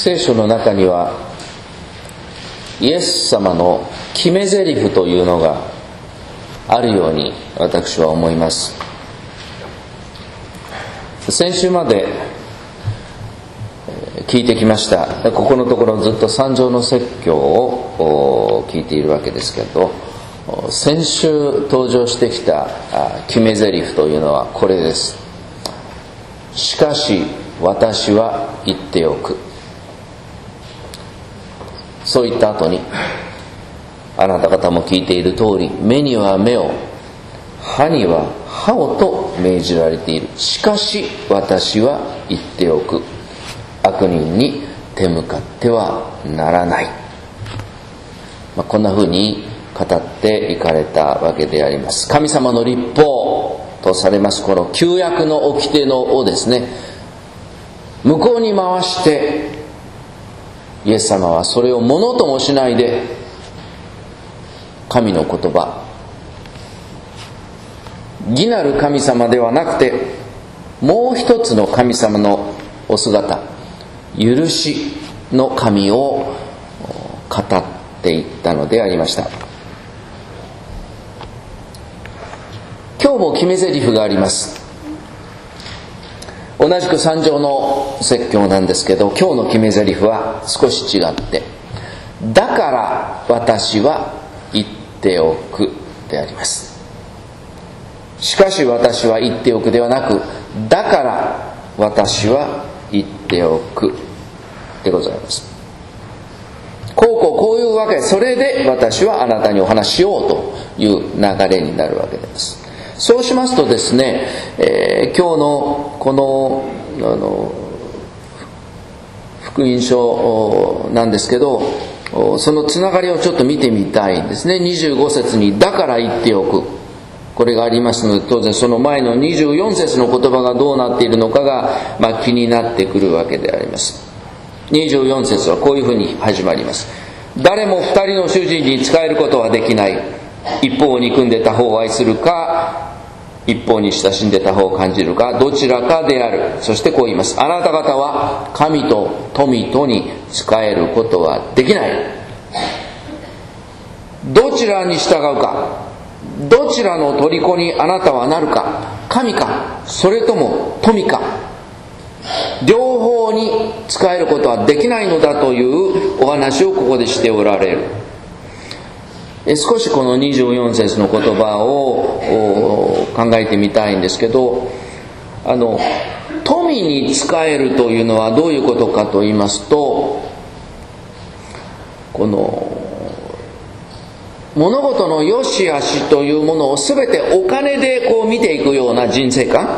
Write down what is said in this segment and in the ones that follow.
聖書の中にはイエス様の決め台詞というのがあるように私は思います。先週まで聞いてきました。ここのところずっと三条の説教を聞いているわけですけど、先週登場してきた決め台詞というのはこれです。しかし私は言っておく。そう言った後に、あなた方も聞いている通り、目には目を、歯には歯をと命じられている。しかし私は言っておく。悪人に手向かってはならない。こんな風に語っていかれたわけであります。神様の律法とされますこの旧約の掟をですね、向こうに回してイエス様はそれをものともしないで、神の言葉、義なる神様ではなくてもう一つの神様のお姿、許しの神を語っていったのでありました。今日も決め台詞があります。同じく三条の説教なんですけど、今日の決め台詞は少し違って、だから私は言っておくであります。しかし私は言っておくではなく、だから私は言っておくでございます。こういうわけ、それで私はあなたにお話ししようという流れになるわけです。そうしますとですね、今日のこの福音書なんですけど、そのつながりをちょっと見てみたいんですね。25節にだから言っておく、これがありますので、当然その前の24節の言葉がどうなっているのかが、気になってくるわけであります。24節はこういうふうに始まります。誰も二人の主人に仕えることはできない。一方を憎んで他方を愛するか、一方に親しんで他方を感じるか、どちらかである。そしてこう言います。あなた方は神と富とに仕えることはできない。どちらに従うか、どちらの虜にあなたはなるか、神かそれとも富か、両方に仕えることはできないのだというお話をここでしておられる。少しこの24節の言葉を考えてみたいんですけど、富に仕えるというのはどういうことかと言いますと、この物事の良し悪しというものを全てお金で見ていくような人生観、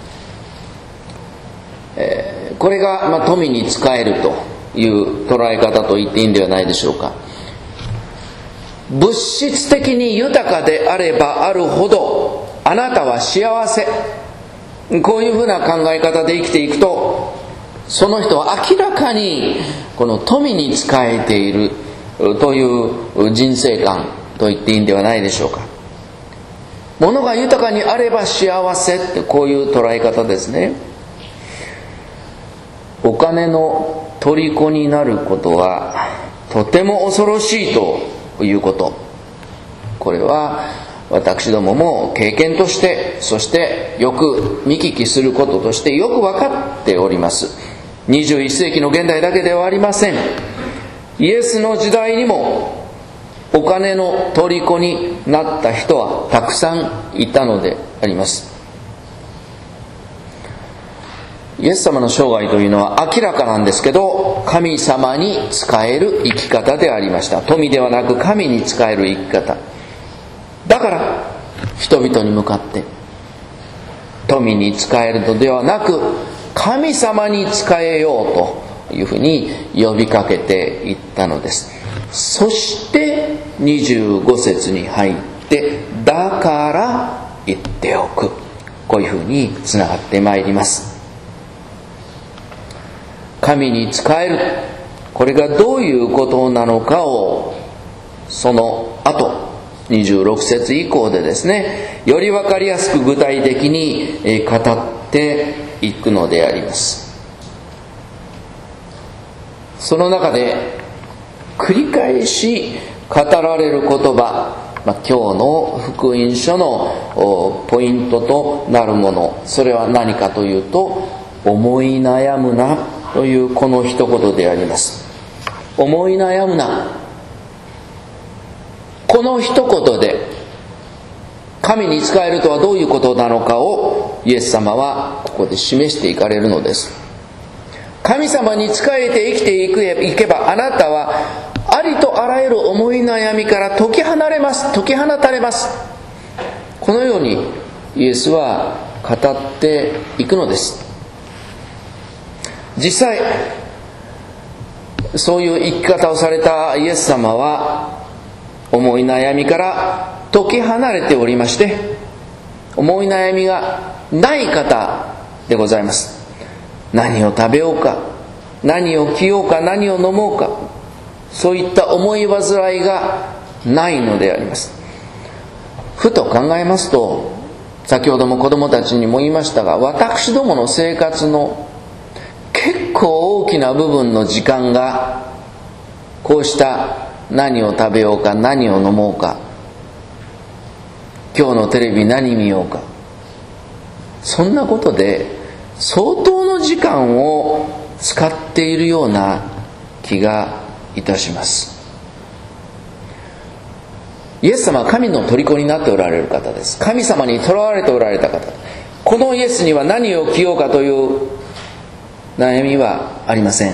これが富に仕えるという捉え方と言っていいんではないでしょうか。物質的に豊かであればあるほどあなたは幸せ、こういうふうな考え方で生きていくと、その人は明らかにこの富に仕えているという人生観と言っていいんではないでしょうか。物が豊かにあれば幸せって、こういう捉え方ですね。お金の虜になることはとても恐ろしいということ、これは私どもも経験として、そしてよく見聞きすることとしてよく分かっております。21世紀の現代だけではありません。イエスの時代にもお金の虜になった人はたくさんいたのであります。イエス様の生涯というのは明らかなんですけど、神様に仕える生き方でありました。富ではなく神に仕える生き方だから、人々に向かって富に仕えるのではなく神様に仕えようというふうに呼びかけていったのです。そして25節に入って、だから言っておく、こういうふうにつながってまいります。神に仕える、これがどういうことなのかをその後26節以降でですね、より分かりやすく具体的に語っていくのであります。 その中で繰り返し語られる言葉、今日の福音書のポイントとなるもの、それは何かというと、思い悩むなというこの一言であります。思い悩むな、この一言で神に仕えるとはどういうことなのかをイエス様はここで示していかれるのです。神様に仕えて生きていけば、あなたはありとあらゆる思い悩みから解き放たれます。このようにイエスは語っていくのです。実際そういう生き方をされたイエス様は思い悩みから解き離れておりまして、思い悩みがない方でございます。何を食べようか、何を着ようか、何を飲もうか、そういった思い煩いがないのであります。ふと考えますと、先ほども子供たちにも言いましたが、私どもの生活の結構大きな部分の時間がこうした何を食べようか、何を飲もうか、今日のテレビ何見ようか、そんなことで相当の時間を使っているような気がいたします。イエス様は神の虜になっておられる方です。神様に囚われておられた方。このイエスには何を着ようかという悩みはありません。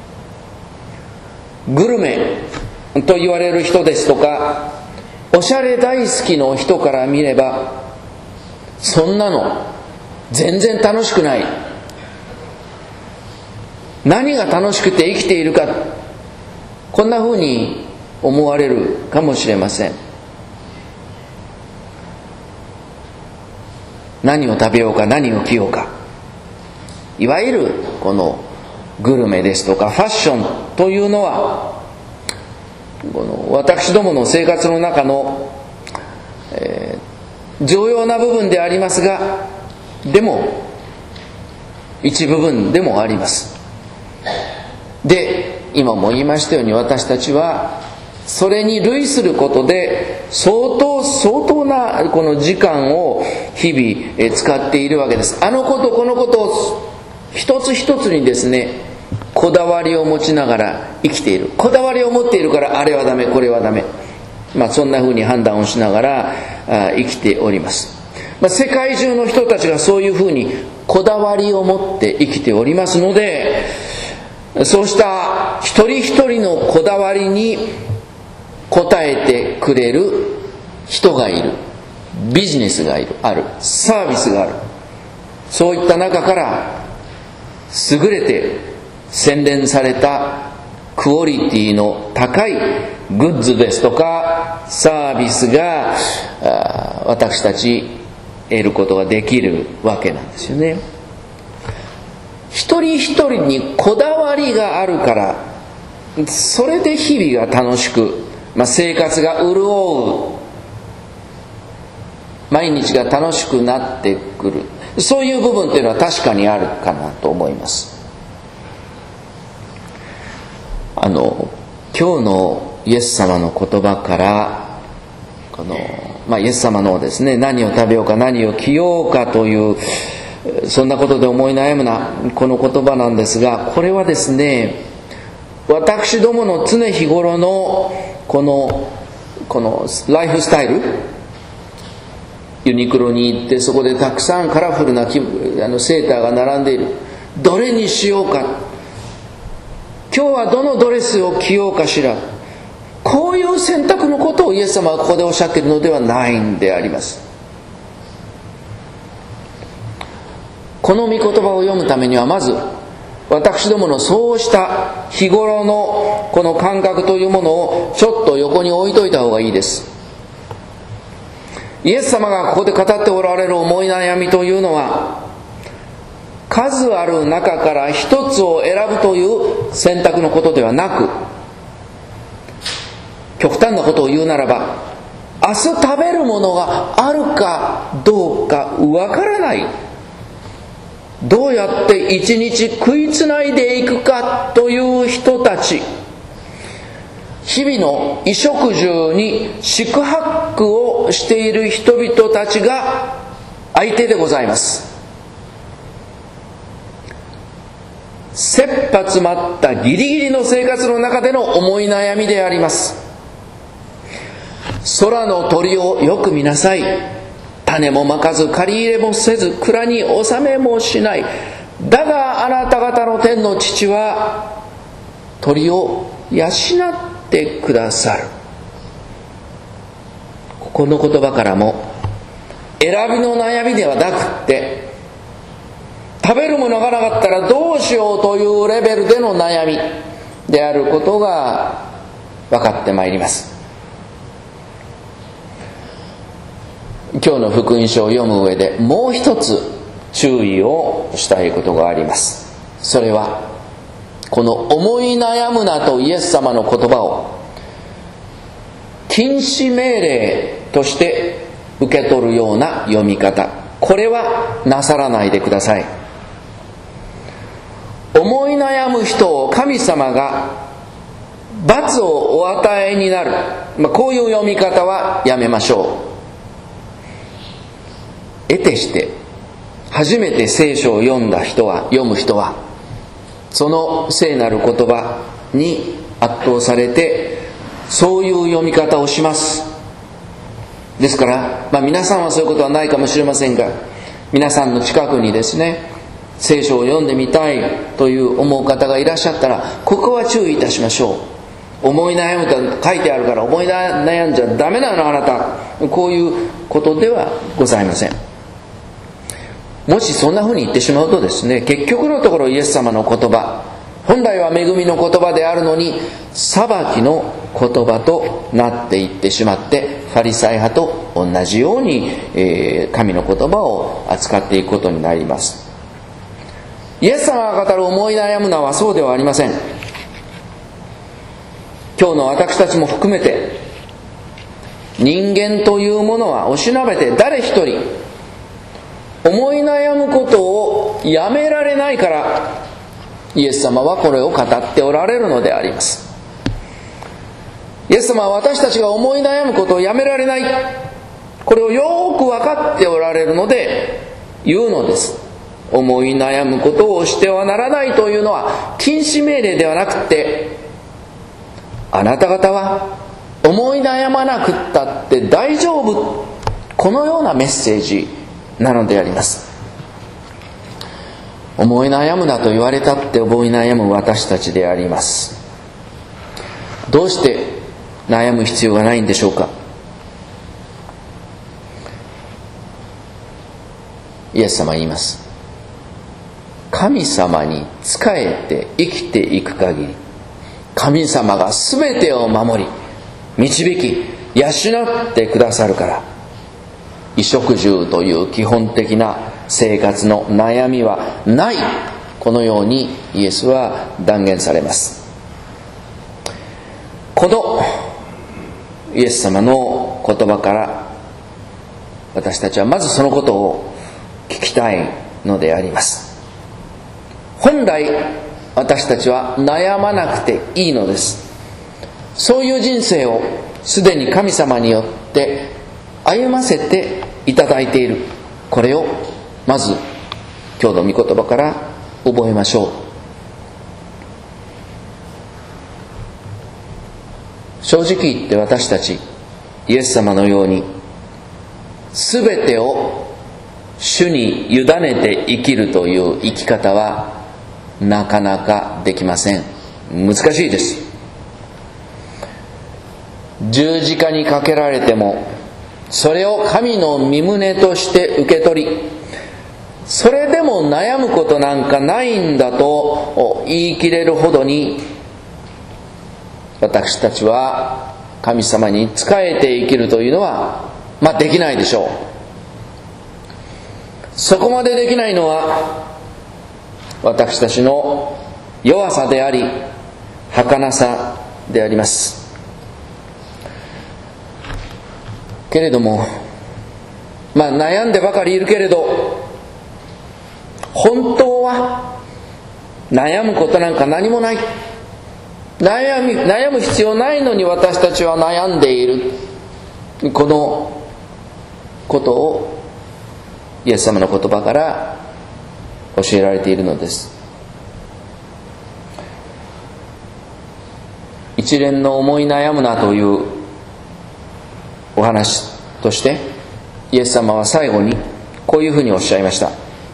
グルメと言われる人ですとか、おしゃれ大好きの人から見れば、そんなの全然楽しくない。何が楽しくて生きているか、こんな風に思われるかもしれません。何を食べようか、何を着ようか、いわゆるこのグルメですとかファッションというのは、この私どもの生活の中の、重要な部分でありますが、でも一部分でもあります。で、今も言いましたように、私たちはそれに類することで相当なこの時間を日々使っているわけです。あのことこのことを一つ一つにですね、こだわりを持ちながら生きている。こだわりを持っているから、あれはダメ、これはダメ、そんな風に判断をしながら生きております。世界中の人たちがそういう風にこだわりを持って生きておりますので、そうした一人一人のこだわりに応えてくれる人がいる、ビジネスがある、サービスがある。そういった中から優れて洗練されたクオリティの高いグッズですとかサービスが私たち得ることができるわけなんですよね。一人一人にこだわりがあるから、それで日々が楽しく、生活が潤う、毎日が楽しくなってくる、そういう部分っていうのは確かにあるかなと思います。今日のイエス様の言葉から、イエス様のですね、何を食べようか何を着ようかという、そんなことで思い悩むな、この言葉なんですが、これはですね、私どもの常日頃のこのライフスタイル、ユニクロに行ってそこでたくさんカラフルなセーターが並んでいる。どれにしようか、今日はどのドレスを着ようかしら、こういう選択のことをイエス様はここでおっしゃっているのではないんであります。この御言葉を読むためには、まず私どものそうした日頃のこの感覚というものをちょっと横に置いといた方がいいです。イエス様がここで語っておられる思い悩みというのは、数ある中から一つを選ぶという選択のことではなく、極端なことを言うならば、明日食べるものがあるかどうかわからない、どうやって一日食いつないでいくかとという人たち、日々の衣食住に四苦八苦をしている人々たちが相手でございます。切羽詰まったギリギリの生活の中での思い悩みであります。空の鳥をよく見なさい。種もまかず借り入れもせず蔵に納めもしない。だがあなた方の天の父は鳥を養ってくださる。この言葉からも選びの悩みではなくって、食べるものがなかったらどうしようというレベルでの悩みであることが分かってまいります。今日の福音書を読む上でもう一つ注意をしたいことがあります。それはこの思い悩むなとイエス様の言葉を禁止命令として受け取るような読み方、これはなさらないでください。思い悩む人を神様が罰をお与えになる、こういう読み方はやめましょう。得てして初めて聖書を読む人はその聖なる言葉に圧倒されてそういう読み方をします。ですから、皆さんはそういうことはないかもしれませんが、皆さんの近くにですね、聖書を読んでみたいという思う方がいらっしゃったら、ここは注意いたしましょう。思い悩むと書いてあるから思い悩んじゃダメなのあなた、こういうことではございません。もしそんな風に言ってしまうとですね、結局のところイエス様の言葉、本来は恵みの言葉であるのに裁きの言葉となっていってしまって、ファリサイ派と同じように、神の言葉を扱っていくことになります。イエス様が語る思い悩むのはそうではありません。今日の私たちも含めて、人間というものはおしなべて誰一人思い悩むことをやめられないから、イエス様はこれを語っておられるのであります。イエス様は私たちが思い悩むことをやめられない、これをよく分かっておられるので言うのです。思い悩むことをしてはならないというのは禁止命令ではなくて、あなた方は思い悩まなくったって大丈夫、このようなメッセージなのであります。思い悩むなと言われたって思い悩む私たちであります。どうして悩む必要がないんでしょうか。イエス様は言います。神様に仕えて生きていく限り、神様が全てを守り導き養ってくださるから、衣食住という基本的な生活の悩みはない、このようにイエスは断言されます。このイエス様の言葉から私たちはまずそのことを聞きたいのであります。本来私たちは悩まなくていいのです。そういう人生をすでに神様によって歩ませていただいている。これをまず今日の御言葉から覚えましょう。正直言って私たちイエス様のように全てを主に委ねて生きるという生き方はなかなかできません。難しいです。十字架にかけられてもそれを神の御胸として受け取り、それでも悩むことなんかないんだと言い切れるほどに私たちは神様に仕えて生きるというのはできないでしょう。そこまでできないのは私たちの弱さであり儚さであります。けれども悩んでばかりいるけれど、本当は悩むことなんか何もない。悩む必要ないのに私たちは悩んでいる。このことをイエス様の言葉から教えられているのです。一連の思い悩むなというお話として、イエス様は最後にこういうふうにおっしゃいました。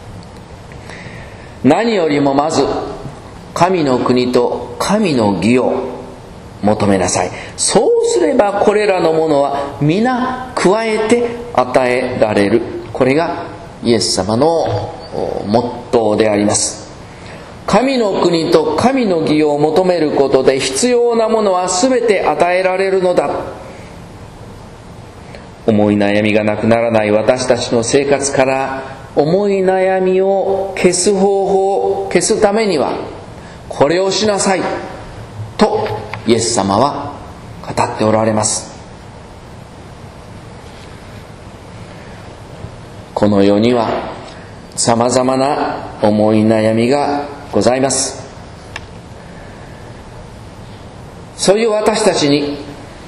何よりもまず神の国と神の義を求めなさい。そうすればこれらのものは皆加えて与えられる。これがイエス様のモットーであります。神の国と神の義を求めることで必要なものは全て与えられるのだ。思い悩みがなくならない私たちの生活から思い悩みを消す方法、消すためにはこれをしなさいとイエス様は語っておられます。この世にはさまざまな思い悩みがございます。そういう私たちに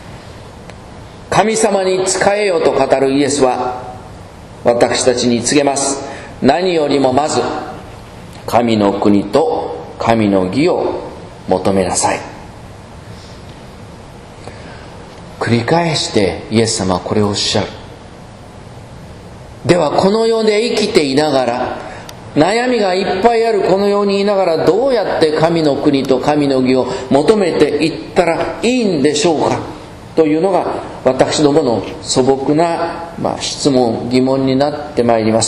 神様に仕えよと語るイエスは私たちに告げます。何よりもまず神の国と神の義を求めなさい。繰り返してイエス様はこれをおっしゃる。ではこの世で生きていながら、悩みがいっぱいあるこの世にいながら、どうやって神の国と神の義を求めていったらいいんでしょうかというのが私どもの素朴な、質問疑問になってまいります。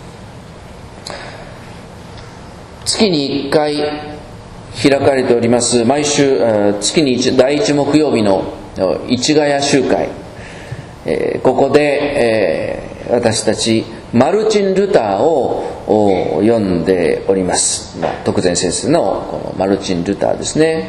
月に1回開かれております毎週月に第1木曜日の市ヶ谷集会、ここで、私たちマルチン・ルターを読んでおります。徳善先生のこのマルチン・ルターですね。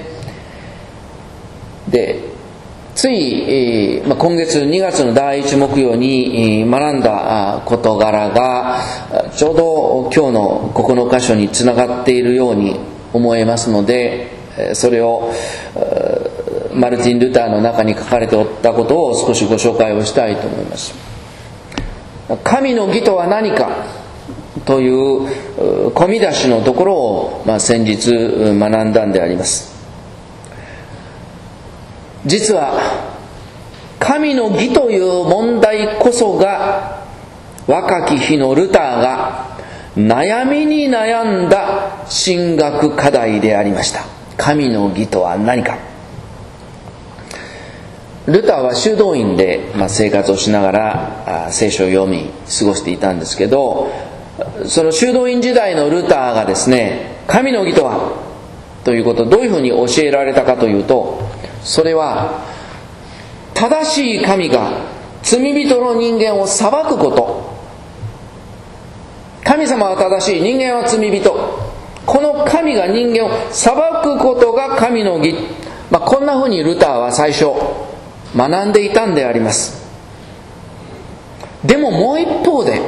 で、つい、今月2月の第1木曜に学んだ事柄がちょうど今日のここの箇所につながっているように思えますので、それをマルティン・ルターの中に書かれておったことを少しご紹介をしたいと思います。神の義とは何かという込み出しのところを、先日学んだんであります。実は神の義という問題こそが若き日のルターが悩みに悩んだ神学課題でありました。神の義とは何か。ルターは修道院で生活をしながら聖書を読み過ごしていたんですけど、その修道院時代のルターがですね、神の義とはということをどういうふうに教えられたかというと、それは正しい神が罪人の人間を裁くこと。神様は正しい、人間は罪人。この神が人間を裁くことが神の義。こんなふうにルターは最初学んでいたんであります。でももう一方で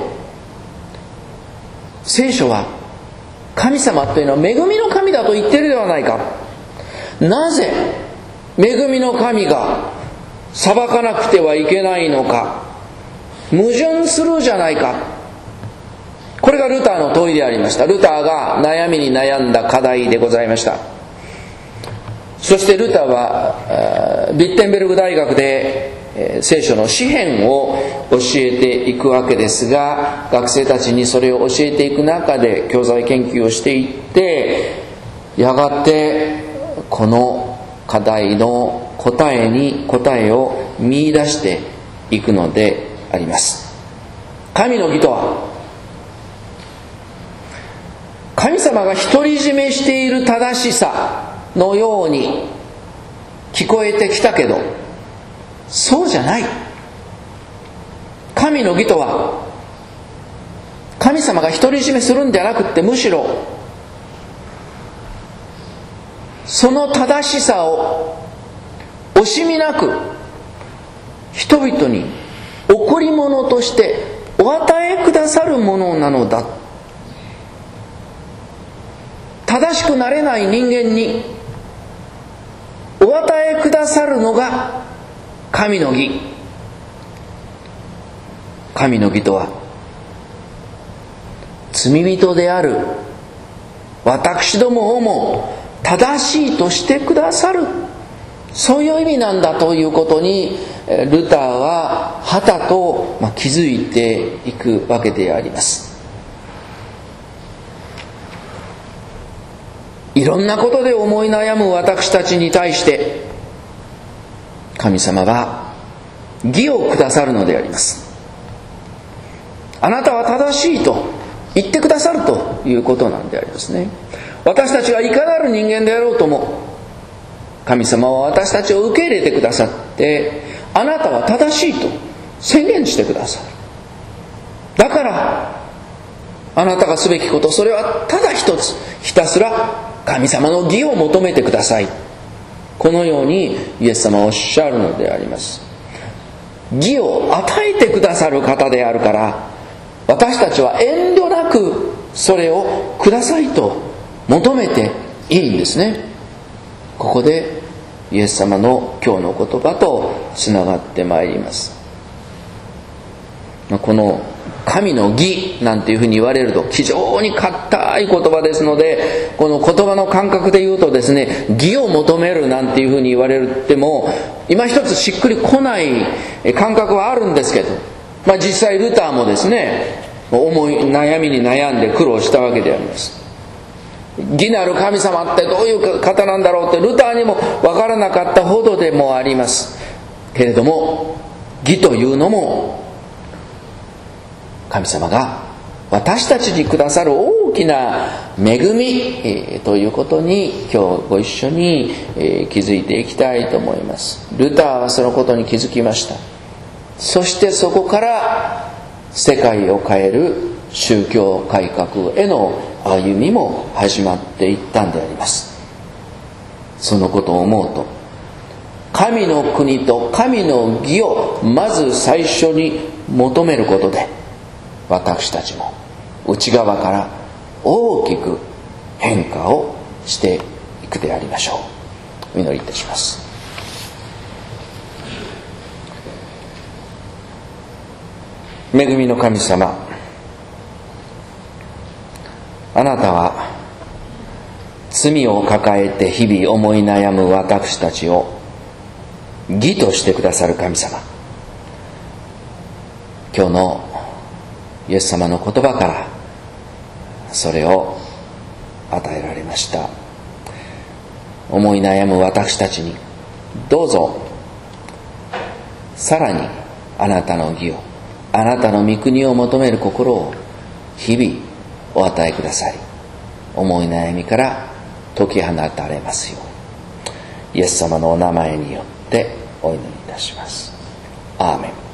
聖書は神様というのは恵みの神だと言っているではないか。なぜ恵みの神が裁かなくてはいけないのか。矛盾するじゃないか。これがルターの問いでありました。ルターが悩みに悩んだ課題でございました。そしてルターはビッテンベルグ大学で聖書の詩編を教えていくわけですが、学生たちにそれを教えていく中で教材研究をしていって、やがてこの課題の答えを見出していくのであります。神の義とは、神様が独り占めしている正しさのように聞こえてきたけど、そうじゃない。神の義とは、神様が独り占めするんじゃなくって、むしろその正しさを惜しみなく人々に贈り物としてお与えくださるものなのだ。 正しくなれない人間にお与えくださるのが神の義。神の義とは、罪人である私どもをも正しいとしてくださる、そういう意味なんだということにルターははたと気づいていくわけであります。いろんなことで思い悩む私たちに対して神様は義をくださるのであります。あなたは正しいと言ってくださるということなんでありますね。私たちがいかなる人間であろうとも、神様は私たちを受け入れてくださって、あなたは正しいと宣言してくださる。だからあなたがすべきこと、それはただ一つ、ひたすら神様の義を求めてください。このようにイエス様はおっしゃるのであります。義を与えてくださる方であるから、私たちは遠慮なくそれをくださいと求めていいんですね。ここでイエス様の今日の言葉とつながってまいります。この神の義なんていうふうに言われると非常に硬い言葉ですので、この言葉の感覚で言うとですね、義を求めるなんていうふうに言われても今一つしっくりこない感覚はあるんですけど、実際ルターもですね、悩みに悩んで苦労したわけであります。義なる神様ってどういう方なんだろうってルターにも分からなかったほどでもありますけれども、義というのも神様が私たちにくださる大きな恵みということに今日ご一緒に気づいていきたいと思います。ルターはそのことに気づきました。そしてそこから世界を変える宗教改革への歩みも始まっていったんであります。そのことを思うと、神の国と神の義をまず最初に求めることで、私たちも内側から大きく変化をしていくでありましょう。お祈りいたします。恵みの神様、あなたは罪を抱えて日々思い悩む私たちを義としてくださる神様、今日のイエス様の言葉からそれを与えられました。思い悩む私たちにどうぞさらにあなたの義を、あなたの御国を求める心を日々お与えください。思い悩みから解き放たれますよう、イエス様のお名前によってお祈りいたします。アーメン。